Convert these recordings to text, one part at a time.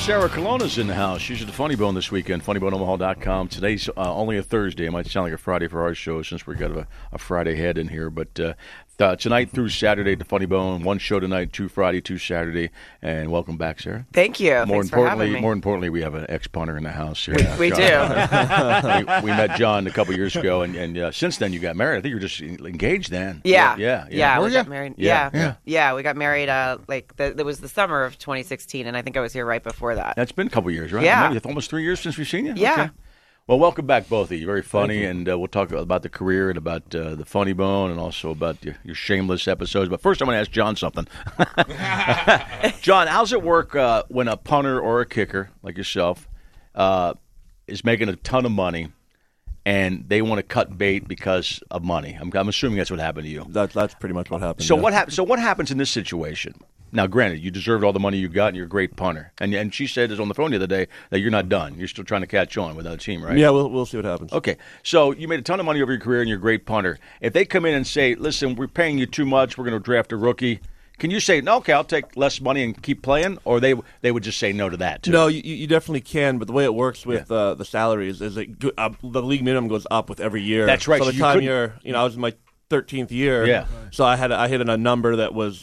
Sarah Colonna's in the house. She's at the Funny Bone this weekend, funnyboneomaha.com. Today's only a Thursday. It might sound like a Friday for our show since we got a Friday head in here. But tonight through Saturday at the Funny Bone, one show tonight, 2 Friday, 2 Saturday. And welcome back, Sarah. Thank you. Thanks for having me. More importantly, we have an ex-punter in the house here. We do. we met John a couple years ago, and since then you got married. I think you were just engaged then. Yeah. We got married. Yeah. We got married. It was the summer of 2016, and I think I was here right before that. That's been a couple years, right? Yeah. Maybe almost 3 years since we've seen you? Yeah. Okay. Well, welcome back, both of you. Very funny, and we'll talk about the career and about the Funny Bone and also about your shameless episodes. But first, I'm going to ask John something. John, how's it work when a punter or a kicker, like yourself, is making a ton of money and they want to cut bait because of money? I'm assuming that's what happened to you. That's pretty much what happened. So what happens in this situation? Now, granted, you deserved all the money you got, and you're a great punter. And she said this on the phone the other day that you're not done. You're still trying to catch on with that team, right? Yeah, we'll see what happens. Okay, so you made a ton of money over your career, and you're a great punter. If they come in and say, listen, we're paying you too much, we're going to draft a rookie, can you say, no, okay, I'll take less money and keep playing? Or they would just say no to that, too? No, you definitely can, but the way it works with the salaries is that the league minimum goes up with every year. That's right. So the time I was in my 13th year, so I hit a number that was,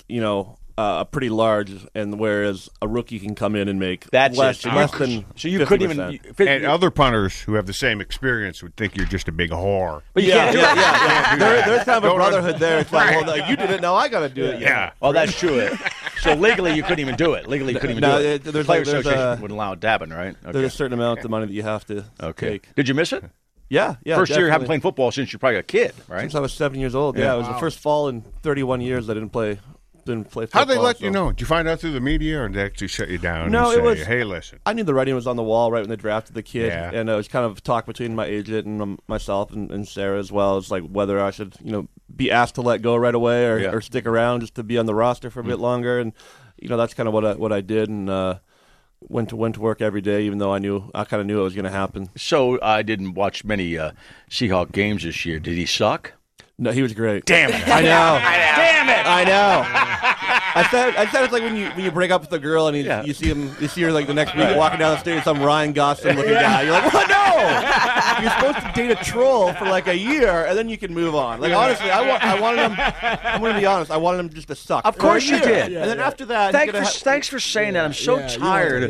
pretty large, and whereas a rookie can come in and make less than 50%. So you couldn't even and other punters who have the same experience would think you're just a big whore. But you can't do it. There's kind of a brotherhood there. It's like, well, you did it, now I got to do it. Yeah. Well, that's true. So legally, you couldn't even do it. Legally, you couldn't even do it. The Players Association wouldn't allow it to happen, right? Okay. There's a certain amount of money that you have to take. Did you miss it? Yeah. First year you haven't played football since you're probably a kid, right? Since I was 7 years old. Yeah, it was the first fall in 31 years I didn't play football. How'd they let you know? Did you find out through the media, or did they actually shut you down and say, hey, listen? I knew the writing was on the wall right when they drafted the kid, and it was kind of talk between my agent and myself and Sarah as well. It's like whether I should, be asked to let go right away or stick around just to be on the roster for a bit longer, and that's kind of what I did, and went to work every day, even though I kind of knew it was going to happen. So I didn't watch many Seahawk games this year. Did he suck? No, he was great. Damn it! I know. Damn it! I know. I said it's like when you break up with a girl and you see her like the next week walking down the street with some Ryan Gosling looking guy. You're like, what? No! You're supposed to date a troll for like a year and then you can move on. Like honestly, I wanted him. I'm going to be honest. I wanted him just to suck. Of course you did. And then after that, thanks for saying that. I'm so tired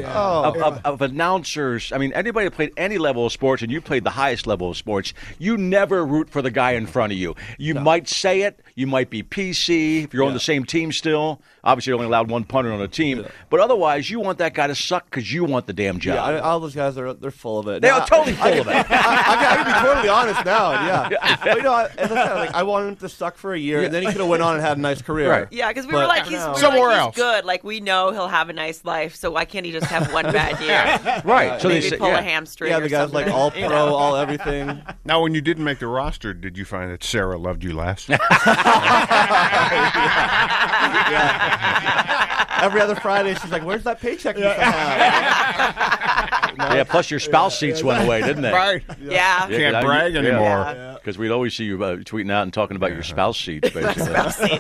of announcers. I mean, anybody who played any level of sports, and you played the highest level of sports, you never root for the guy in front of you. You might say it. You might be PC if you're on the same team still. Obviously, you're only allowed one punter on a team. But otherwise, you want that guy to suck because you want the damn job. Yeah, all those guys, they're full of it. They are totally full of it. I can be totally honest now. Yeah. But, as I said, I wanted him to suck for a year, and then he could have went on and had a nice career. Right. Yeah, because we were like, he's good. Like, we know he'll have a nice life, so why can't he just have one bad year? Right. So maybe pull a hamstring. Yeah, the guy's like all pro, all everything. Now, when you didn't make the roster, did you find that Sarah loved you less? Every other Friday, she's like, "Where's that paycheck?" Yeah, plus your spouse seats went away, didn't they? Right. Yeah. Can't brag anymore. Because we'd always see you tweeting out and talking about your spouse seats, basically.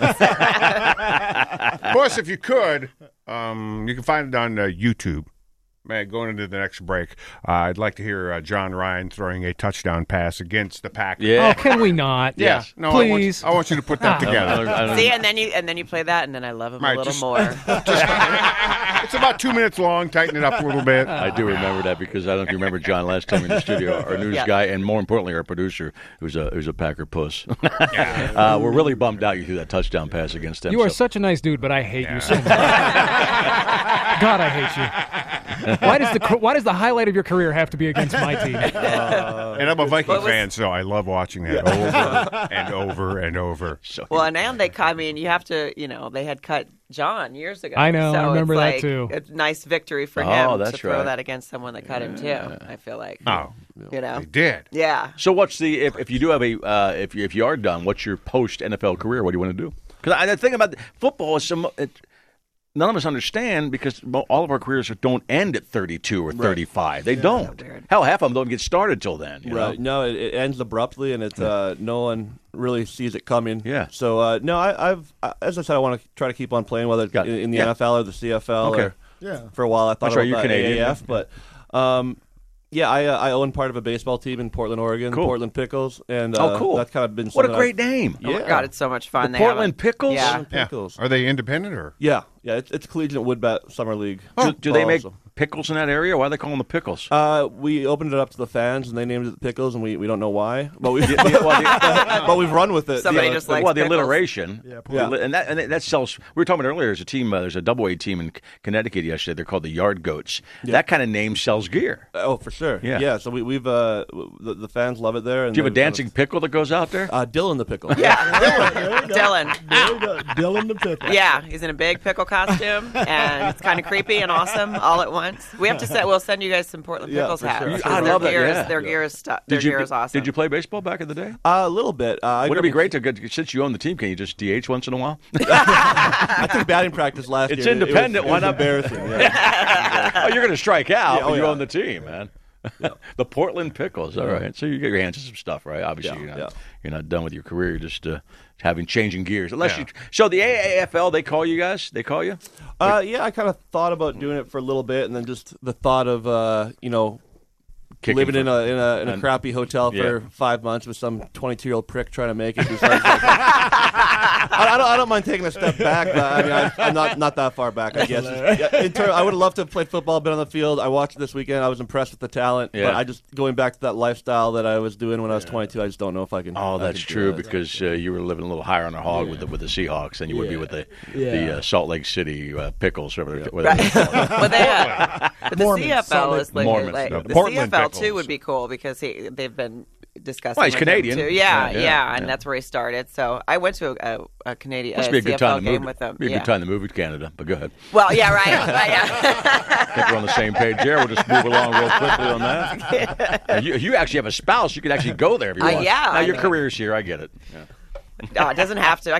Of course, if you could, you can find it on YouTube. Man, going into the next break, I'd like to hear John Ryan throwing a touchdown pass against the Packers. Yeah. Oh, can we not? Yes. No, please. I want you to put that together. See, and then you play that, and then I love him a little more. It's about 2 minutes long. Tighten it up a little bit. I do remember that because I don't know if you remember John last time in the studio, our news guy, and more importantly, our producer, who's a Packer puss. We're really bummed out you threw that touchdown pass against them. You are such a nice dude, but I hate you so much. God, I hate you. Why does the highlight of your career have to be against my team? And I'm a Viking fan, so I love watching that over and over and over. Well, and they cut. I mean, you have to. They had cut John years ago. I know. So I remember it's that too. It's a nice victory for him that's to throw right. that against someone that cut him too. I feel like. Oh, they did. Yeah. So what's the if you do have a if you are done, what's your post NFL career? What do you want to do? Because the thing about football is none of us understand because all of our careers don't end at 32 or 35. They don't. Hell, half of them don't get started till then. You know? No, it ends abruptly, and it's no one really sees it coming. Yeah. So no, I've as I said, I want to try to keep on playing, whether it's in the NFL or the CFL for a while. I thought about you're Canadian, AAF, but I own part of a baseball team in Portland, Oregon, Portland Pickles, and cool. that's kind of been what a great name. Oh my God, it's so much fun. The Portland Pickles. Yeah. Pickles. Are they independent or? Yeah, it's Collegiate Woodbat Summer League. Do they make pickles in that area? Why do they call them the Pickles? We opened it up to the fans, and they named it the Pickles, and we don't know why, but but we've run with it. Somebody just likes the pickles. alliteration. And that sells. We were talking about earlier. There's a team. There's a Double-A team in Connecticut yesterday. They're called the Yard Goats. That kind of name sells gear. Oh, for sure. Yeah. So we've the fans love it there. And do you have a dancing pickle that goes out there? Dylan the Pickle. Yeah, Dylan. Dylan the Pickle. Yeah, he's in a big pickle costume, and it's kind of creepy and awesome all at once. We have to we'll send you guys some Portland Pickles hats. Sure. I love that. Their gear is awesome. Did you play baseball back in the day? A little bit. Wouldn't it be great since you own the team? Can you just DH once in a while? I took batting practice last year. It's independent. Why not? Embarrassing. Yeah. You're going to strike out, but you own the team, man. The Portland Pickles. All right. So you get your hands on some stuff, right? Obviously, you're not done with your career. You're just changing gears. So the AAFL, they call you guys? They call you? I kind of thought about doing it for a little bit, and then just the thought of living in a crappy hotel for 5 months with some 22-year-old prick trying to make it. I don't mind taking a step back, but I mean, I'm not that far back, I guess. I would have loved to have played football, been on the field. I watched it this weekend. I was impressed with the talent, but I just going back to that lifestyle that I was doing when I was 22. I just don't know if I can. Oh, that's true because you were living a little higher on the hog with the Seahawks than you would be with the Salt Lake City Pickles. Right. But the CFL is like the CFL too would be cool because they've been discussing. Well, he's Canadian. Too. Yeah, and that's where he started. So I went to a Canadian Must be a good time CFL to game move. with them. Be a good time to move to Canada, but go ahead. Well, yeah, right. I think we're on the same page there. We'll just move along real quickly on that. You actually have a spouse. You could actually go there if you want. Yeah. Now, your career's here. I get it. It doesn't have to. I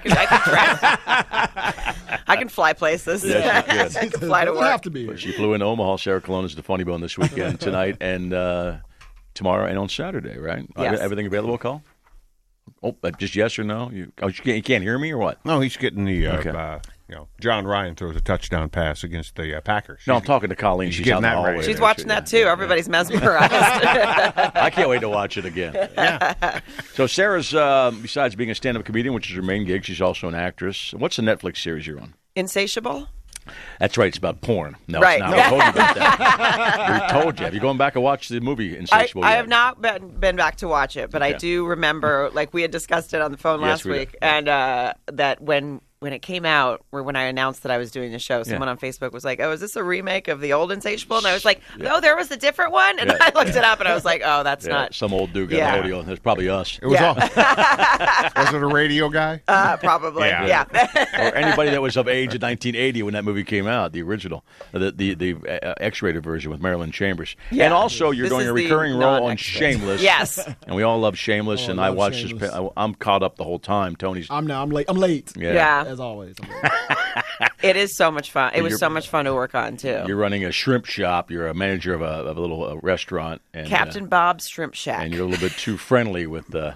can fly places. Yes, I can fly to work. Have to be. She flew into Omaha. Sarah Colon is the Funny Bone this weekend, tonight, and tomorrow, and on Saturday, right? Yes. Everything available, call? Oh, just yes or no? You can't hear me or what? No, he's getting the John Ryan throws a touchdown pass agaast the Packers. No, I'm talking to Colleen. She's out in the hallway. She's watching that too. Everybody's mesmerized. I can't wait to watch it again. Yeah. So Sarah's, besides being a stand-up comedian, which is her main gig, she's also an actress. What's the Netflix series you're on? Insatiable. That's right. It's about porn. No, right. It's not. I told you about that. We told you. Have you gone back and watched the movie Insatiable? I have not been back to watch it, but I do remember, like we had discussed it on the phone last week, and that when it came out, or when I announced that I was doing the show, someone on Facebook was like, "Oh, is this a remake of the old Insatiable?" And I was like, "No, there was a different one." And I looked it up, and I was like, "Oh, that's not some old dude got an audio. That's probably us. It was all. Was it a radio guy? Probably. Yeah. Or anybody that was of age in 1980 when that movie came out, the original, the X-rated version with Marilyn Chambers. Yeah. And also, you're doing a recurring role on Shameless. Yes. And we all love Shameless, and I watched this. I'm caught up the whole time. Tony's. I'm late. I'm late. Yeah. As always. It is so much fun. It was so much fun to work on too. You're running a shrimp shop. You're a manager of a little restaurant. And, Captain Bob's Shrimp Shack. And you're a little bit too friendly with Yes.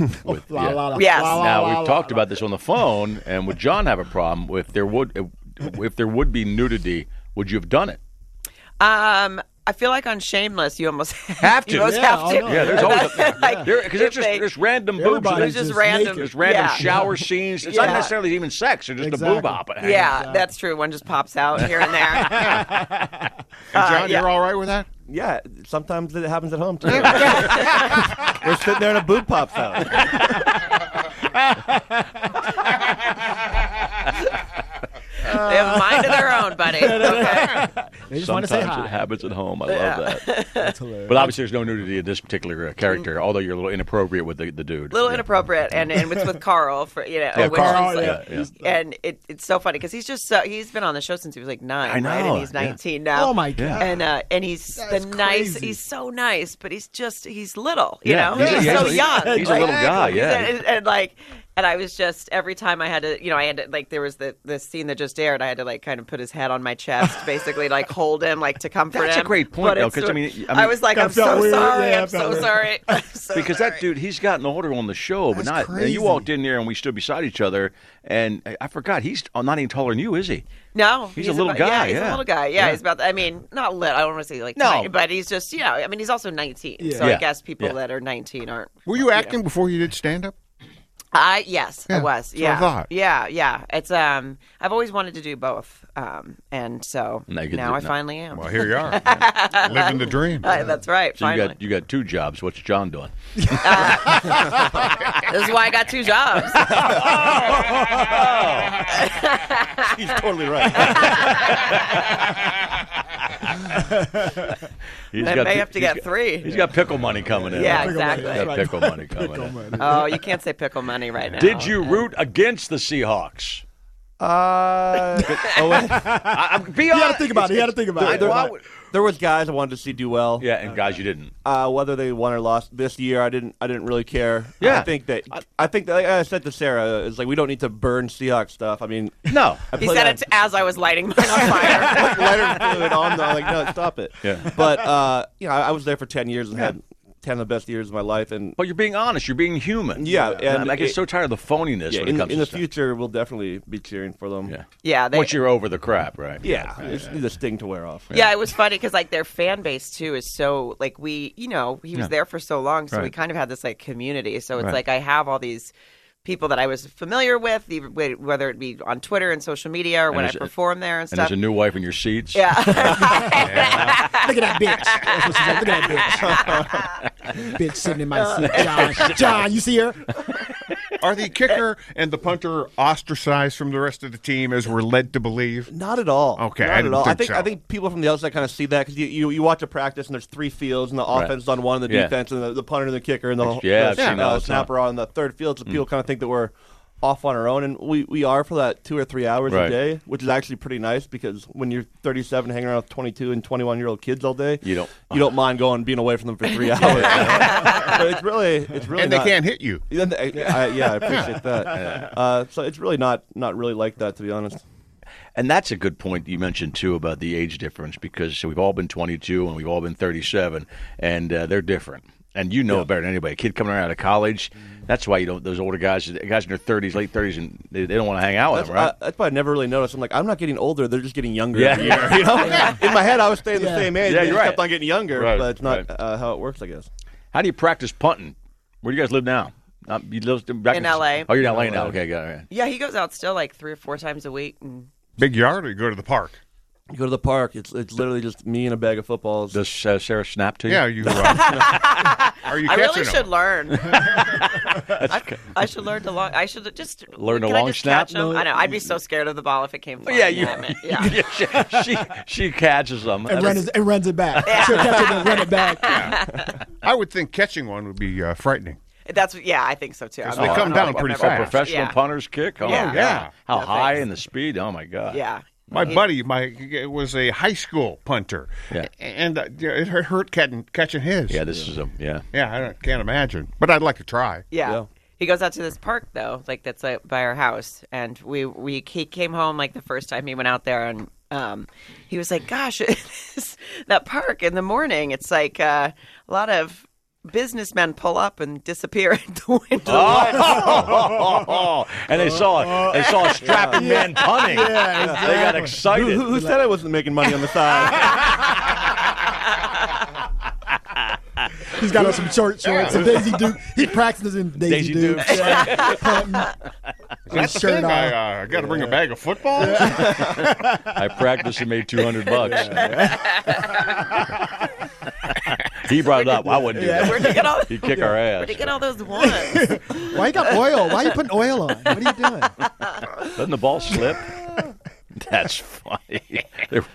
Now we've talked about this on the phone, and would John have a problem if there would be nudity? Would you have done it? I feel like on Shameless, you almost have to. Yeah, there's always because there's random boobs. There's just random. There's random shower scenes. It's not necessarily even sex. It's just a boob hop. Yeah, that's true. One just pops out here and there. John, you're all right with that? Yeah, sometimes it happens at home too. We're sitting there and a boob pops out. They have a mind of their own, buddy. Okay. They just Sometimes want to say hi. it happens at home. I love that. That's hilarious. But obviously, there's no nudity in this particular character. Although you're a little inappropriate with the dude. A little inappropriate, and it's with Carl for Carl. And it's so funny because he's been on the show since he was like 9, I know, right? And he's 19 now. Oh my god! And he's That's nice. crazy. He's so nice, but he's little. You know, He's he's so young. He's a little guy. Yeah. And like And I was just, every time I had to, like, there was the scene that just aired, I had to, like, kind of put his head on my chest, basically, like, hold him, like, to comfort him. That's a great point, though, because, I was like, I'm so sorry, I'm so sorry. Because that dude, he's gotten older on the show, but not. Crazy. You walked in there and we stood beside each other, and I forgot, he's not even taller than you, is he? No. He's a little guy, He's a little guy. Yeah, he's about, not lit, I don't want to say, like, tiny, but he's just, he's also 19, so I guess people that are 19 aren't. Were you acting before you did stand-up? Yes, I was. Yeah, I thought. Yeah. It's I've always wanted to do both, and so now I finally am. Well, here you are, living the dream. That's right. So finally, you got 2 jobs. What's John doing? this is why I got 2 jobs. He's totally right. I may have to get 3. He's got pickle money coming in. Yeah, exactly. He's got pickle money coming in. Oh, you can't say pickle money right now. Did you root against the Seahawks? Be honest. He had to think about it. There was guys I wanted to see do well. Yeah, and guys you didn't. Whether they won or lost this year, I didn't really care. Yeah. I think that like I said to Sarah, it's like we don't need to burn Seahawks stuff. I mean, No. He said it as I was lighting mine on fire. lighter fluid on though. Like, no, stop it. Yeah. But I was there for 10 years and had 10 of the best years of my life. And But you're being honest. You're being human. Yeah, and I get so tired of the phoniness when it comes in to the stuff. future, we'll definitely be cheering for them. Yeah. Yeah, Once you're over the crap, right? Yeah, just need the sting to wear off. Yeah, it was funny because like their fan base too is so like he was there for so long, so we Right. kind of had this like community. So it's Right. like I have all these people that I was familiar with, whether it be on Twitter and social media or when I perform there and And stuff. there's a new wife in your seats. Yeah. Look at that bitch. That's what she said. Look at that bitch. Bitch sitting in my seat. John, you see her? Are the kicker and the punter ostracized from the rest of the team, as we're led to believe? Not at all. Okay, not I at didn't all. think so. I think people from the outside kind of see that because you watch a practice and there's 3 fields and the offense is on one, and the Yeah. defense and the punter and the kicker and the I've seen that all the time. snapper on the third field. So people kind of think that we're off on our own, and we are for that 2 or 3 hours Right. a day, which is actually pretty nice because when you're 37 hanging around with 22 and 21-year-old kids all day, you don't mind being away from them for 3 hours. But it's really And they can't hit you. I appreciate that. So it's really not really like that, to be honest. And that's a good point you mentioned, too, about the age difference, because we've all been 22 and we've all been 37, and they're different. And you know better than anybody. A kid coming out of college, that's why those older guys in their 30s, late 30s, and they don't want to hang out with them, right? That's why I never really noticed. I'm like, I'm not getting older. They're just getting younger every year. You know? In my head, I was staying the same age. Yeah, They you're just right. kept on getting younger, Right, but it's not right. how it works, I guess. How do you practice punting? Where do you guys live now? You live back In LA. Oh, you're in LA now. Okay, got it. Yeah, he goes out still like 3 or 4 times a week. And Big yard, or you go to the park? You go to the park. It's literally just me and a bag of footballs. Does Sarah snap to you? Yeah, you. Are you I catching really them? should learn. I should learn to long. I should just Learn to can I long just snap? catch 'em? I know. I'd be so scared of the ball if it came flying. Yeah, you. at me. Yeah. she catches them And runs it back. She'll catch it and run it back. I would think catching one would be frightening. I think so too. They come down pretty fast. Professional punters kick. Oh Yeah. my God. Yeah. How Yeah, high thanks. and the speed. Oh my God. Yeah. My buddy, was a high school punter, Yeah. and it hurt catching his. Yeah, this is a Yeah, can't imagine, but I'd like to try. Yeah. He goes out to this park though, like that's by our house, and he came home like the first time he went out there, and he was like, "Gosh, that park in the morning, it's like a lot of businessmen pull up and disappear into the winter." And they saw a strapping man punting. Yeah, They got excited. Who said I wasn't making money on the side? He's got on some short shorts, some Daisy Duke. He practices in Daisy, Daisy Dukes. Yeah, punting. That's the shirt thing. off. I got to bring a bag of footballs. I practiced and made $200. He brought it up. I wouldn't do that. Where'd you get all? He'd kick our ass. Where'd you get all those ones? Why you got oil? Why are you putting oil on? What are you doing? Doesn't the ball slip? That's funny.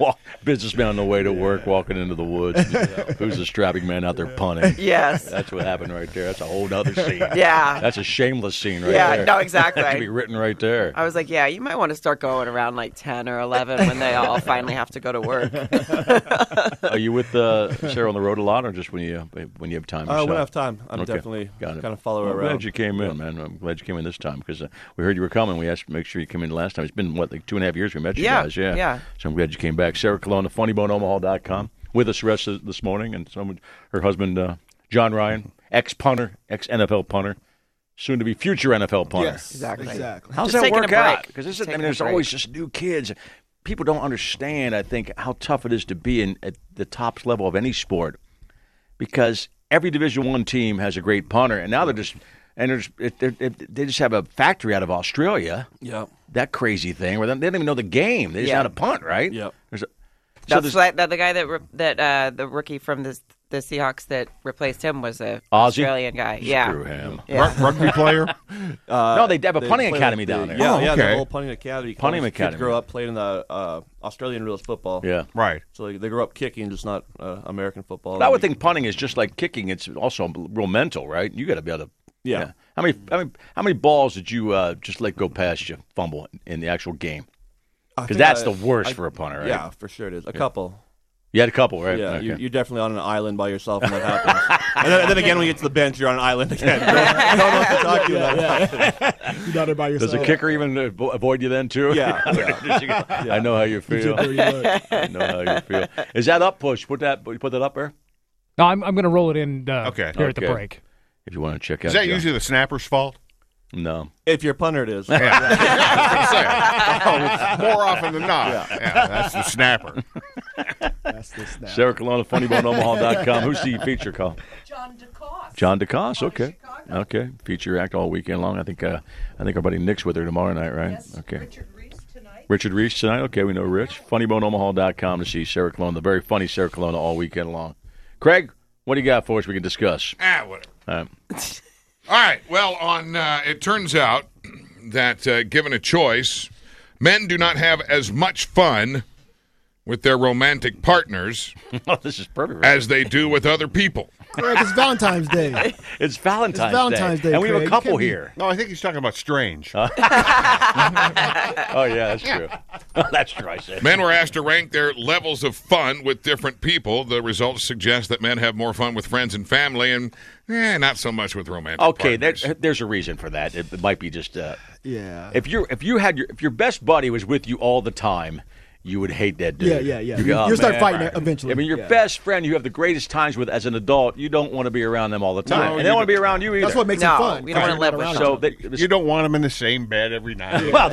Businessman on the way to work, walking into the woods. Who's the strapping man out there punting? Yes. That's what happened right there. That's a whole other scene. Yeah. That's a shameless scene right Yeah, there. no, exactly. That could be written right there. I was like, yeah, you might want to start going around like 10 or 11 when they all finally have to go to work. Are you with Sarah on the road a lot, or just when you have time? When I have time, I'm definitely Got it. kind of follow her I'm around. glad you came in, man. I'm glad you came in this time because we heard you were coming. We asked to make sure you come in last time. It's been, like 2.5 years we met you guys. Yeah. So I'm glad you came back. Sarah Colonna, FunnyBoneOmaha.com, with us the rest of this morning. And her husband, John Ryan, ex-punter, ex-NFL punter, soon to be future NFL punter. Yes, exactly. How's Just that taking work a out? break. Because Just there's taking a always break. just new kids. People don't understand, I think, how tough it is to be at the top level of any sport, because every Division I team has a great punter, and now they just have a factory out of Australia. Yep. That crazy thing where they don't even know the game. They just know how to punt, right? Yep. That's like the guy that the rookie from the Seahawks that replaced him was a Ozzie? Australian guy. Yeah. Screw him. Rugby player? No, they have a punting play academy with down the- there. Yeah, okay. the whole punting academy. Punting Kids academy. grow up playing in the Australian rules football. Yeah. Right. So they grow up kicking, just not American football. But I would think punting is just like kicking. It's also real mental, right? You got to be able to. Yeah. How many balls did you just let go past you, fumble in the actual game? Because that's the worst for a punter, right? Yeah, for sure it is. A couple. You had a couple, right? Yeah, Okay. you're definitely on an island by yourself when that happens. and then again, when you get to the bench, you're on an island again. You don't know what to talk to you about. You're not there by yourself. Does the kicker even avoid you then, too? Yeah. I know how you feel. I know how you feel. Is that up push? Put that up there? No, I'm going to roll it in here Okay. at the break. If you want to check out. Is that John. usually the snapper's fault? No. If you're a punter, it is. More often than not. Yeah, that's the snapper. That's the snap. Sarah Colonna, FunnyBoneOmaha.com. Who's the feature call? John DeCoste. John DeCoste. Out of Okay. Chicago. Okay. Feature act all weekend long. I think our buddy Nick's with her tomorrow night, right? Yes, Okay. Richard Reese tonight. Richard Reese tonight. Okay, we know Rich. FunnyBoneOmaha.com to see Sarah Colonna, the very funny Sarah Colonna, all weekend long. Craig, what do you got for us we can discuss? Whatever. All right. All right. Well, it turns out that given a choice, men do not have as much fun with their romantic partners Oh, this is perfect. Right? as they do with other people. Craig, it's Valentine's Day. It's Valentine's, Valentine's Day, and we have a Craig. couple You can't be- here. No, I think he's talking about strange. Oh yeah, that's true. That's true. I said. Men were asked to rank their levels of fun with different people. The results suggest that men have more fun with friends and family, and not so much with romantic Okay, partners. there's a reason for that. It might be just Yeah. if your best buddy was with you all the time, you would hate that dude. Yeah. You go, You'll start man, fighting right. eventually. I mean, your Yeah. best friend you have the greatest times with as an adult, you don't want to be around them all the time, No, and they don't want to be around you either. That's what makes it No, fun. we don't wanna live with so You don't want him in the same bed every night. well,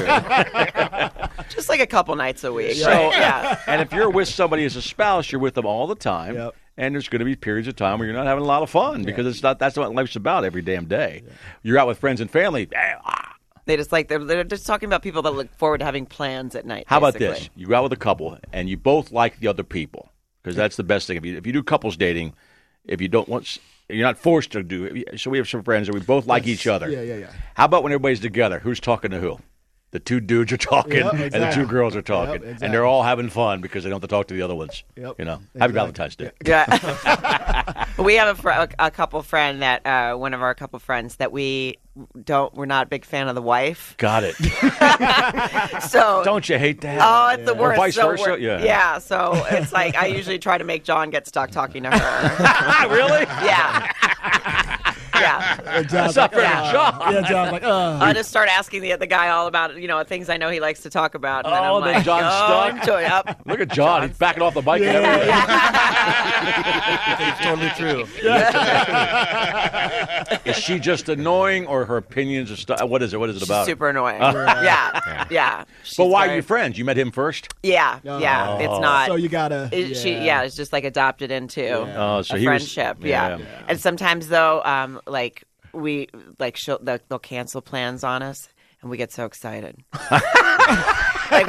that. Just like a couple nights a week. So, right? Yeah. and if you're with somebody as a spouse, you're with them all the time. Yep. And there's going to be periods of time where you're not having a lot of fun because it's not. That's what life's about every damn day. You're out with friends and family. They just like they're just talking about people that look forward to having plans at night. How about basically. this? You go out with a couple and you both like the other people because that's the best thing. If you do couples dating, if you don't want, you're not forced to do it. So we have some friends that we both like each other. Yeah. How about when everybody's together? Who's talking to who? The two dudes are talking Yep, and the exactly. two girls are talking, Yep, exactly. and they're all having fun because they don't have to talk to the other ones. Yep, You know, Happy exactly. Valentine's Day. Yeah. We have a couple friend that one of our couple friends that we're not a big fan of the wife. Got it. So Don't you hate that? oh, it's the worst. Or vice so versa? we're- Yeah. So it's like I usually try to make John get stuck talking to her. Really? Yeah. Yeah. And John's That's not like, fair to John. Yeah, John's like, I just start asking the guy all about things I know he likes to talk about. And then Oh, I'm then like, John's stuck? enjoy, yep. Look at John. He's backing off the bike and everything. It's totally true. Is she just annoying or her opinions are stuff? What is it? What is it about? Super annoying. Yeah. But She's why are very- you friends? You met him first? Yeah. Oh. Yeah. It's not. so you gotta. It's just like adopted into Oh, so a he was- friendship. yeah. And sometimes though, we they'll cancel plans on us, and we get so excited. Like,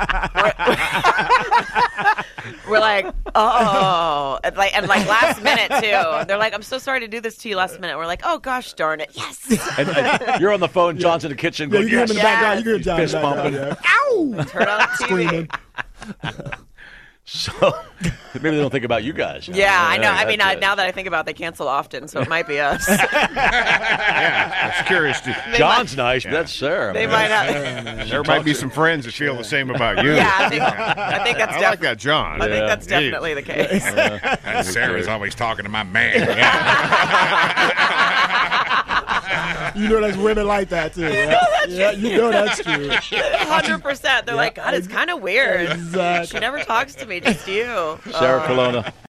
we're like, oh, and like last minute too. They're like, I'm so sorry to do this to you last minute. We're like, oh gosh, darn it, yes. And you're on the phone. John's in the kitchen. Yeah, Going, you hear him in the yes. background. You hear John in Fist the background. bumping. Yeah. Ow! Turn on the TV. Screaming. So maybe they don't think about you guys. Yeah, I know. I mean, now that I think about it, they cancel often, so it might be us. Yeah, it's curious. John's nice, but that's Sarah. They might have. There might be some friends that feel the same about you. Yeah, I think that's I like that, John. I think that's definitely the case. And Sarah's always talking to my man. You know, there's women like that too. Right? Yeah, you know that's true. 100%. They're like, God, it's kind of weird. Exactly. She never talks to me, just you. Sarah Colonna.